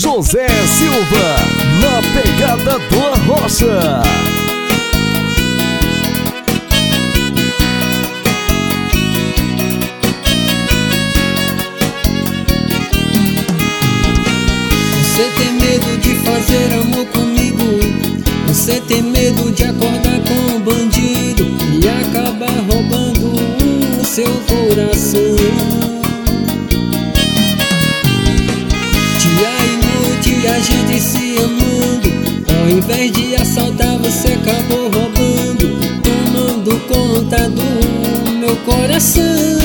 José Silva, na pegada do Arrocha. Você tem medo de fazer amor comigo, você tem medo de acordar com um bandido e acabar roubando o seu coração. Dia e noite a gente se amando, ao invés de assaltar você acabou roubando, tomando conta do meu coração.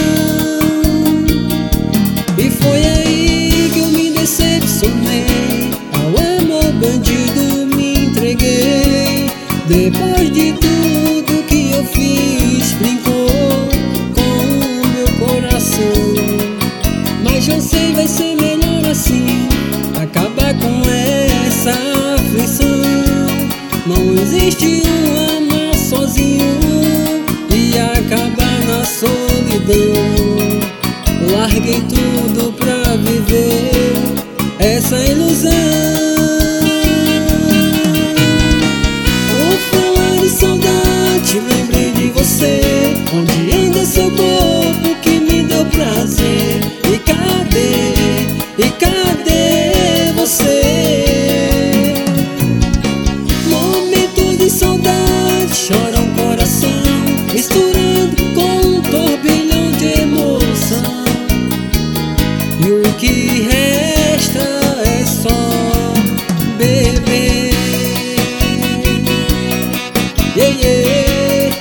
E foi aí que eu me decepcionei, ao amor bandido me entreguei. Depois de tudo que eu fiz, brincou com o meu coração. Mas eu sei, vai ser melhor assim, acabar com essa aflição. Não existe um amar sozinho e acabar na solidão. Larguei tudo pra viver essa ilusão. Por falar de saudade, lembrei de você. Onde anda seu corpo que me deu prazer? E cadê você? Momentos de saudade, chora um coração, misturando com um turbilhão de emoção. E o que resta é só beber. Yeah, yeah.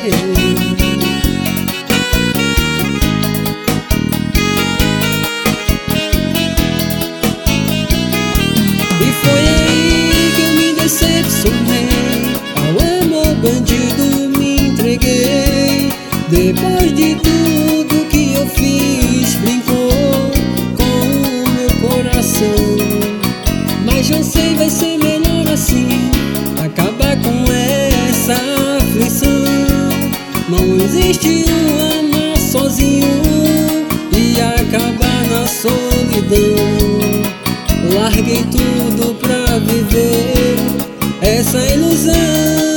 E foi aí que eu me decepcionei, ao amor bandido me entreguei. Depois de tudo que eu fiz, brincou com o meu coração. Mas eu sei, vai ser melhor assim, acabar com essa aflição. Não existe um amar sozinho e acabar na solidão. Larguei tudo pra viver essa ilusão.